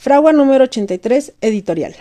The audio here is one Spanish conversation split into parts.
Fragua número 83, editorial.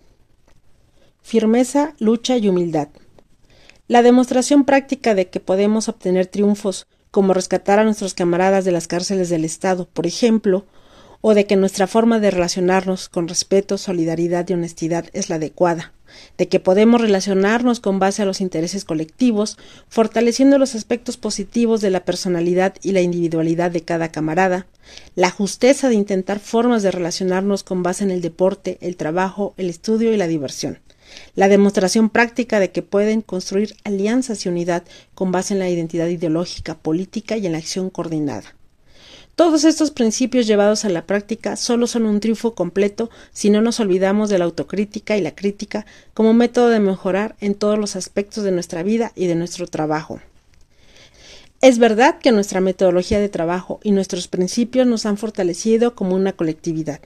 Firmeza, lucha y humildad. La demostración práctica de que podemos obtener triunfos, como rescatar a nuestros camaradas de las cárceles del Estado, por ejemplo, o de que nuestra forma de relacionarnos con respeto, solidaridad y honestidad es la adecuada, de que podemos relacionarnos con base a los intereses colectivos, fortaleciendo los aspectos positivos de la personalidad y la individualidad de cada camarada, la justeza de intentar formas de relacionarnos con base en el deporte, el trabajo, el estudio y la diversión, la demostración práctica de que pueden construir alianzas y unidad con base en la identidad ideológica, política y en la acción coordinada. Todos estos principios llevados a la práctica solo son un triunfo completo si no nos olvidamos de la autocrítica y la crítica como método de mejorar en todos los aspectos de nuestra vida y de nuestro trabajo. Es verdad que nuestra metodología de trabajo y nuestros principios nos han fortalecido como una colectividad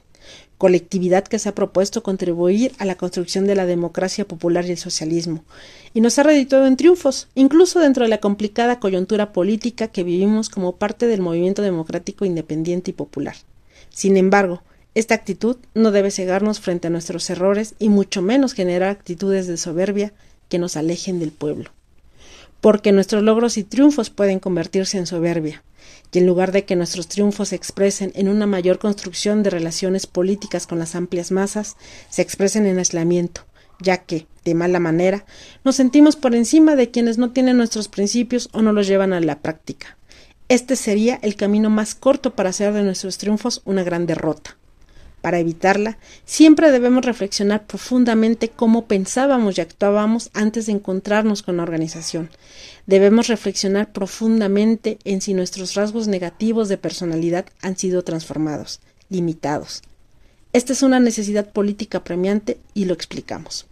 que se ha propuesto contribuir a la construcción de la democracia popular y el socialismo, y nos ha redituado en triunfos, incluso dentro de la complicada coyuntura política que vivimos como parte del movimiento democrático independiente y popular. Sin embargo, esta actitud no debe cegarnos frente a nuestros errores y mucho menos generar actitudes de soberbia que nos alejen del pueblo. Porque nuestros logros y triunfos pueden convertirse en soberbia, y en lugar de que nuestros triunfos se expresen en una mayor construcción de relaciones políticas con las amplias masas, se expresen en aislamiento, ya que, de mala manera, nos sentimos por encima de quienes no tienen nuestros principios o no los llevan a la práctica. Este sería el camino más corto para hacer de nuestros triunfos una gran derrota. Para evitarla, siempre debemos reflexionar profundamente cómo pensábamos y actuábamos antes de encontrarnos con la organización. Debemos reflexionar profundamente en si nuestros rasgos negativos de personalidad han sido transformados, limitados. Esta es una necesidad política apremiante y lo explicamos.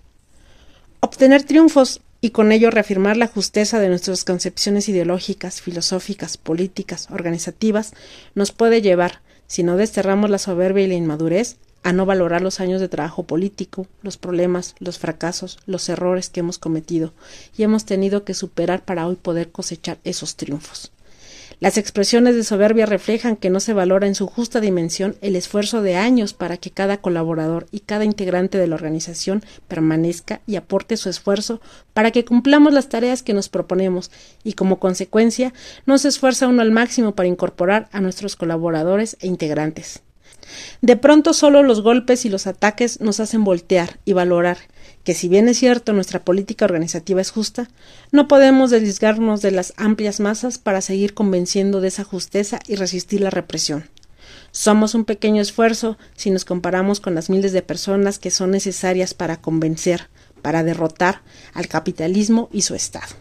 Obtener triunfos y con ello reafirmar la justeza de nuestras concepciones ideológicas, filosóficas, políticas, organizativas, nos puede llevar, si no desterramos la soberbia y la inmadurez, a no valorar los años de trabajo político, los problemas, los fracasos, los errores que hemos cometido y hemos tenido que superar para hoy poder cosechar esos triunfos. Las expresiones de soberbia reflejan que no se valora en su justa dimensión el esfuerzo de años para que cada colaborador y cada integrante de la organización permanezca y aporte su esfuerzo para que cumplamos las tareas que nos proponemos y, como consecuencia, no se esfuerza uno al máximo para incorporar a nuestros colaboradores e integrantes. De pronto solo los golpes y los ataques nos hacen voltear y valorar que, si bien es cierto nuestra política organizativa es justa, no podemos desligarnos de las amplias masas para seguir convenciendo de esa justeza y resistir la represión. Somos un pequeño esfuerzo si nos comparamos con las miles de personas que son necesarias para convencer, para derrotar al capitalismo y su Estado.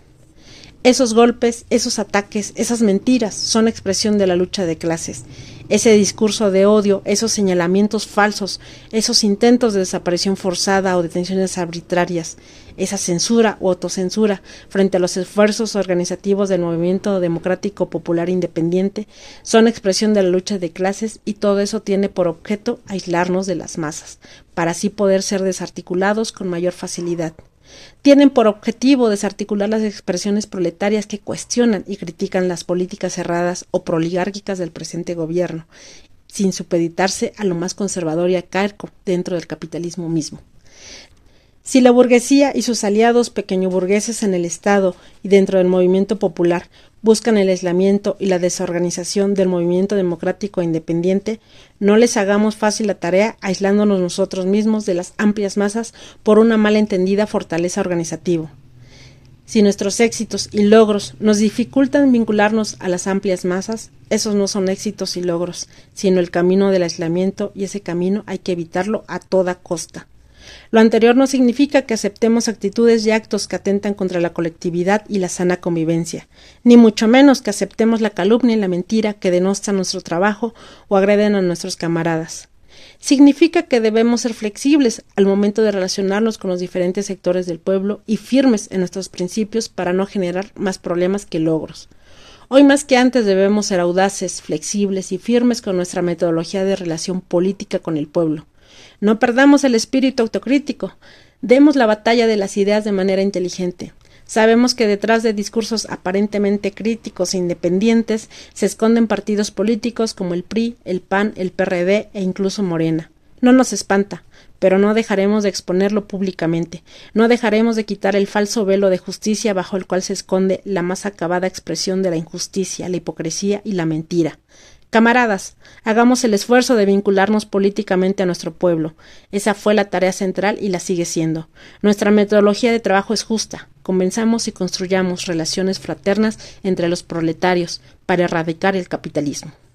Esos golpes, esos ataques, esas mentiras son expresión de la lucha de clases. Ese discurso de odio, esos señalamientos falsos, esos intentos de desaparición forzada o detenciones arbitrarias, esa censura o autocensura frente a los esfuerzos organizativos del movimiento democrático popular independiente son expresión de la lucha de clases, y todo eso tiene por objeto aislarnos de las masas, para así poder ser desarticulados con mayor facilidad. Tienen por objetivo desarticular las expresiones proletarias que cuestionan y critican las políticas cerradas o proligárquicas del presente gobierno, sin supeditarse a lo más conservador y arcaico dentro del capitalismo mismo. Si la burguesía y sus aliados pequeñoburgueses en el Estado y dentro del movimiento popular buscan el aislamiento y la desorganización del movimiento democrático e independiente, no les hagamos fácil la tarea aislándonos nosotros mismos de las amplias masas por una mal entendida fortaleza organizativa. Si nuestros éxitos y logros nos dificultan vincularnos a las amplias masas, esos no son éxitos y logros, sino el camino del aislamiento, y ese camino hay que evitarlo a toda costa. Lo anterior no significa que aceptemos actitudes y actos que atentan contra la colectividad y la sana convivencia, ni mucho menos que aceptemos la calumnia y la mentira que denostan nuestro trabajo o agreden a nuestros camaradas. Significa que debemos ser flexibles al momento de relacionarnos con los diferentes sectores del pueblo y firmes en nuestros principios para no generar más problemas que logros. Hoy más que antes debemos ser audaces, flexibles y firmes con nuestra metodología de relación política con el pueblo. No perdamos el espíritu autocrítico, demos la batalla de las ideas de manera inteligente. Sabemos que detrás de discursos aparentemente críticos e independientes se esconden partidos políticos como el PRI, el PAN, el PRD e incluso Morena. No nos espanta, pero no dejaremos de exponerlo públicamente, no dejaremos de quitar el falso velo de justicia bajo el cual se esconde la más acabada expresión de la injusticia, la hipocresía y la mentira. Camaradas, hagamos el esfuerzo de vincularnos políticamente a nuestro pueblo. Esa fue la tarea central y la sigue siendo. Nuestra metodología de trabajo es justa. Convenzamos y construyamos relaciones fraternas entre los proletarios para erradicar el capitalismo.